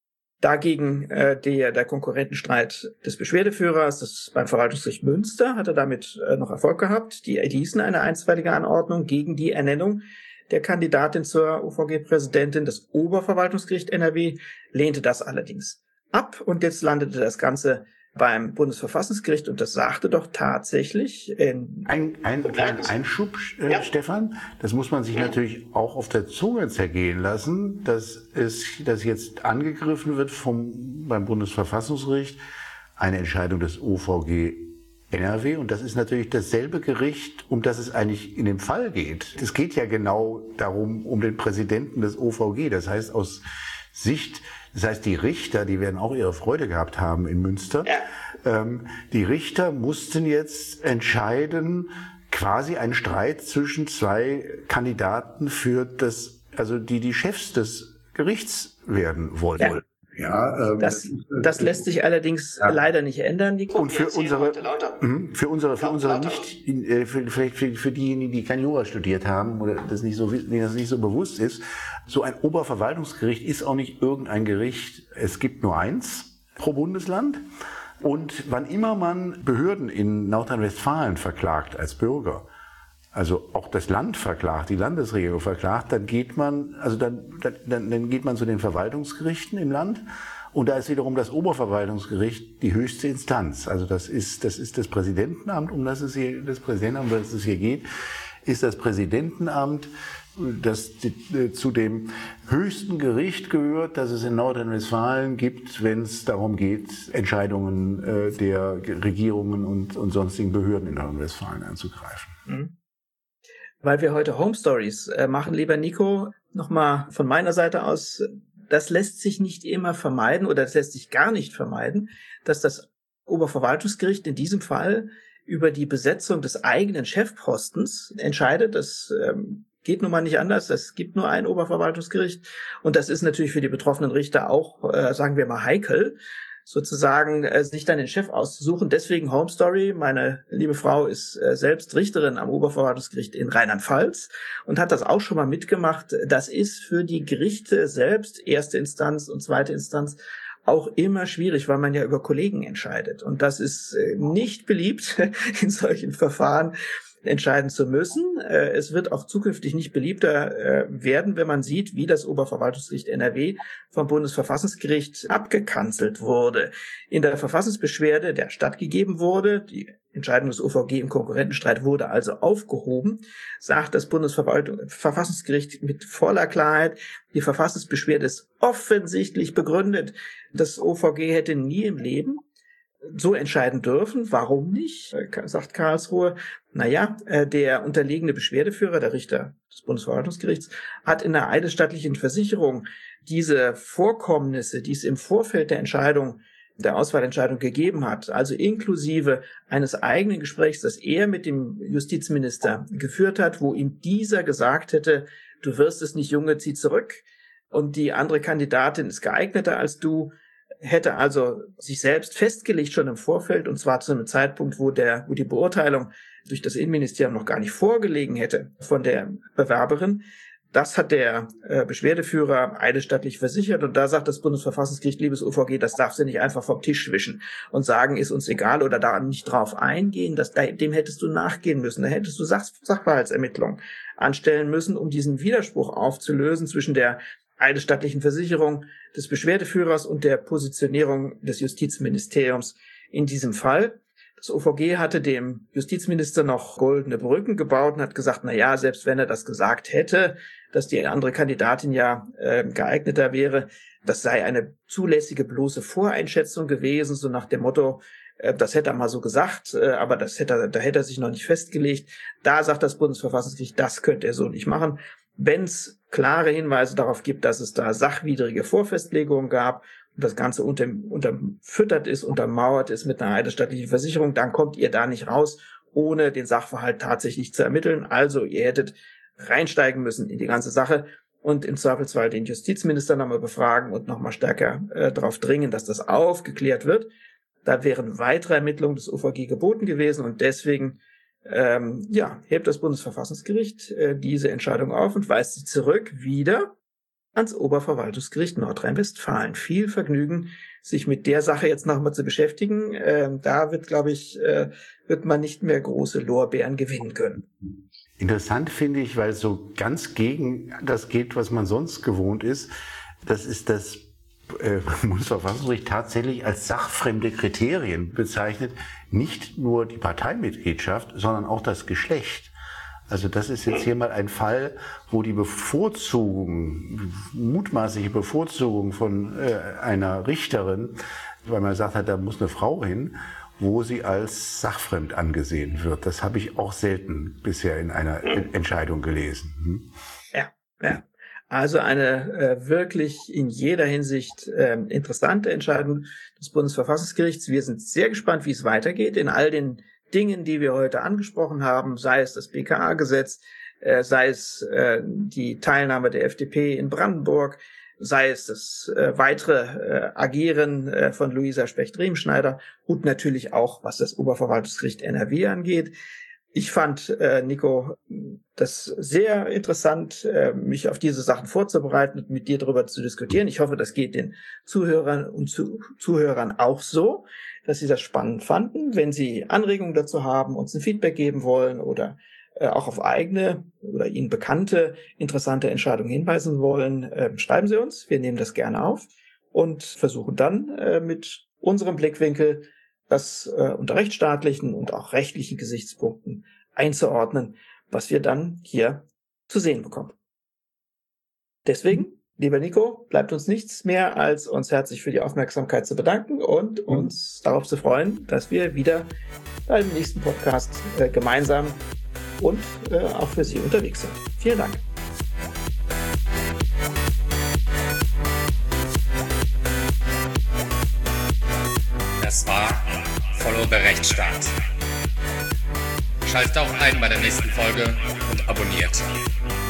[SPEAKER 2] Dagegen äh, der, der Konkurrentenstreit des Beschwerdeführers, das beim Verwaltungsgericht Münster, hat er damit äh, noch Erfolg gehabt. Die erließen eine einstweilige Anordnung gegen die Ernennung der Kandidatin zur O V G-Präsidentin. Das Oberverwaltungsgericht N R W lehnte das allerdings ab und jetzt landete das Ganze beim Bundesverfassungsgericht und das sagte doch tatsächlich in
[SPEAKER 1] ein, ein kleiner Einschub, äh, ja. Stefan, das muss man sich natürlich auch auf der Zunge zergehen lassen, dass es, dass jetzt angegriffen wird vom, beim Bundesverfassungsgericht eine Entscheidung des O V G N R W und das ist natürlich dasselbe Gericht, um das es eigentlich in dem Fall geht. Es geht ja genau darum, um den Präsidenten des O V G, das heißt aus Sicht, das heißt, die Richter, die werden auch ihre Freude gehabt haben in Münster. Ja. Ähm, die Richter mussten jetzt entscheiden, quasi einen Streit zwischen zwei Kandidaten für das, also die die Chefs des Gerichts werden wollen. Ja.
[SPEAKER 2] Ja, ähm, das, das lässt sich allerdings ja. leider nicht ändern. Die
[SPEAKER 1] und für unsere, für unsere, für unsere nicht, für, vielleicht für, für diejenigen, die kein Jura studiert haben oder das nicht so, denen das nicht so bewusst ist, so ein Oberverwaltungsgericht ist auch nicht irgendein Gericht. Es gibt nur eins pro Bundesland. Und wann immer man Behörden in Nordrhein-Westfalen verklagt als Bürger, also auch das Land verklagt, die Landesregierung verklagt, dann geht man, also dann, dann, dann geht man zu den Verwaltungsgerichten im Land und da ist wiederum das Oberverwaltungsgericht die höchste Instanz. Also das ist, das ist das Präsidentenamt, um das es hier, das Präsidentenamt, um das es hier geht, ist das Präsidentenamt, das die, zu dem höchsten Gericht gehört, das es in Nordrhein-Westfalen gibt, wenn es darum geht, Entscheidungen äh, der Regierungen und, und sonstigen Behörden in Nordrhein-Westfalen anzugreifen.
[SPEAKER 2] Mhm. Weil wir heute Home Stories äh, machen, lieber Nico, nochmal von meiner Seite aus, das lässt sich nicht immer vermeiden oder das lässt sich gar nicht vermeiden, dass das Oberverwaltungsgericht in diesem Fall über die Besetzung des eigenen Chefpostens entscheidet. Das ähm, geht nun mal nicht anders. Es gibt nur ein Oberverwaltungsgericht und das ist natürlich für die betroffenen Richter auch, äh, sagen wir mal, heikel, sozusagen äh, sich dann den Chef auszusuchen. Deswegen Home Story. Meine liebe Frau ist äh, selbst Richterin am Oberverwaltungsgericht in Rheinland-Pfalz und hat das auch schon mal mitgemacht. Das ist für die Gerichte selbst, erste Instanz und zweite Instanz, auch immer schwierig, weil man ja über Kollegen entscheidet. Und das ist äh, nicht beliebt in solchen Verfahren entscheiden zu müssen. Es wird auch zukünftig nicht beliebter werden, wenn man sieht, wie das Oberverwaltungsgericht N R W vom Bundesverfassungsgericht abgekanzelt wurde. In der Verfassungsbeschwerde, der stattgegeben wurde, die Entscheidung des O V G im Konkurrentenstreit wurde also aufgehoben, sagt das Bundesverfassungsgericht mit voller Klarheit, die Verfassungsbeschwerde ist offensichtlich begründet. Das O V G hätte nie im Leben so entscheiden dürfen. Warum nicht? Sagt Karlsruhe. Naja, der unterlegene Beschwerdeführer, der Richter des Bundesverwaltungsgerichts, hat in der eidesstattlichen Versicherung diese Vorkommnisse, die es im Vorfeld der Entscheidung, der Auswahlentscheidung gegeben hat, also inklusive eines eigenen Gesprächs, das er mit dem Justizminister geführt hat, wo ihm dieser gesagt hätte, du wirst es nicht, Junge, zieh zurück und die andere Kandidatin ist geeigneter als du, hätte also sich selbst festgelegt schon im Vorfeld, und zwar zu einem Zeitpunkt, wo der, wo die Beurteilung durch das Innenministerium noch gar nicht vorgelegen hätte von der Bewerberin. Das hat der äh, Beschwerdeführer eidesstattlich versichert und da sagt das Bundesverfassungsgericht, liebes O V G, das darfst du nicht einfach vom Tisch wischen und sagen, ist uns egal oder da nicht drauf eingehen, das, dem hättest du nachgehen müssen, da hättest du Sach- Sachverhaltsermittlungen anstellen müssen, um diesen Widerspruch aufzulösen zwischen der eidesstattlichen Versicherung des Beschwerdeführers und der Positionierung des Justizministeriums in diesem Fall. Das O V G hatte dem Justizminister noch goldene Brücken gebaut und hat gesagt, na ja, selbst wenn er das gesagt hätte, dass die andere Kandidatin ja äh, geeigneter wäre, das sei eine zulässige bloße Voreinschätzung gewesen, so nach dem Motto, äh, das hätte er mal so gesagt, äh, aber das hätte er, da hätte er sich noch nicht festgelegt. Da sagt das Bundesverfassungsgericht, das könnte er so nicht machen. Wenn es klare Hinweise darauf gibt, dass es da sachwidrige Vorfestlegungen gab, und das Ganze unter, unterfüttert ist, untermauert ist mit einer eidesstattlichen Versicherung, dann kommt ihr da nicht raus, ohne den Sachverhalt tatsächlich zu ermitteln. Also ihr hättet reinsteigen müssen in die ganze Sache und im Zweifelsfall den Justizminister nochmal befragen und nochmal stärker äh, darauf dringen, dass das aufgeklärt wird. Da wären weitere Ermittlungen des O V G geboten gewesen und deswegen ähm, ja, hebt das Bundesverfassungsgericht äh, diese Entscheidung auf und weist sie zurück wieder ans Oberverwaltungsgericht Nordrhein-Westfalen. Viel Vergnügen, sich mit der Sache jetzt nochmal zu beschäftigen. Ähm, da wird, glaube ich, äh, wird man nicht mehr große Lorbeeren gewinnen können.
[SPEAKER 1] Interessant finde ich, weil es so ganz gegen das geht, was man sonst gewohnt ist. Das ist das äh, Bundesverfassungsgericht tatsächlich als sachfremde Kriterien bezeichnet. Nicht nur die Parteimitgliedschaft, sondern auch das Geschlecht. Also das ist jetzt hier mal ein Fall, wo die Bevorzugung, mutmaßliche Bevorzugung von äh, einer Richterin, weil man sagt hat, da muss eine Frau hin, wo sie als sachfremd angesehen wird. Das habe ich auch selten bisher in einer Entscheidung gelesen. Hm?
[SPEAKER 2] Ja, ja. Also eine äh, wirklich in jeder Hinsicht äh, interessante Entscheidung des Bundesverfassungsgerichts. Wir sind sehr gespannt, wie es weitergeht in all den Dingen, die wir heute angesprochen haben, sei es das B K A-Gesetz, äh, sei es äh, die Teilnahme der F D P in Brandenburg, sei es das äh, weitere äh, Agieren äh, von Luisa Specht-Remschneider und natürlich auch, was das Oberverwaltungsgericht N R W angeht. Ich fand, äh, Nico, das sehr interessant, äh, mich auf diese Sachen vorzubereiten und mit dir darüber zu diskutieren. Ich hoffe, das geht den Zuhörern und zu Zuhörern auch so, dass sie das spannend fanden. Wenn sie Anregungen dazu haben, uns ein Feedback geben wollen oder äh, auch auf eigene oder ihnen bekannte interessante Entscheidungen hinweisen wollen, äh, schreiben Sie uns. Wir nehmen das gerne auf und versuchen dann äh, mit unserem Blickwinkel das äh, unter rechtsstaatlichen und auch rechtlichen Gesichtspunkten einzuordnen, was wir dann hier zu sehen bekommen. Deswegen, lieber Nico, bleibt uns nichts mehr, als uns herzlich für die Aufmerksamkeit zu bedanken und uns mhm. darauf zu freuen, dass wir wieder beim nächsten Podcast äh, gemeinsam und äh, auch für Sie unterwegs sind. Vielen Dank.
[SPEAKER 3] Das war Follow the Rechtsstaat. Schaltet auch ein bei der nächsten Folge und abonniert.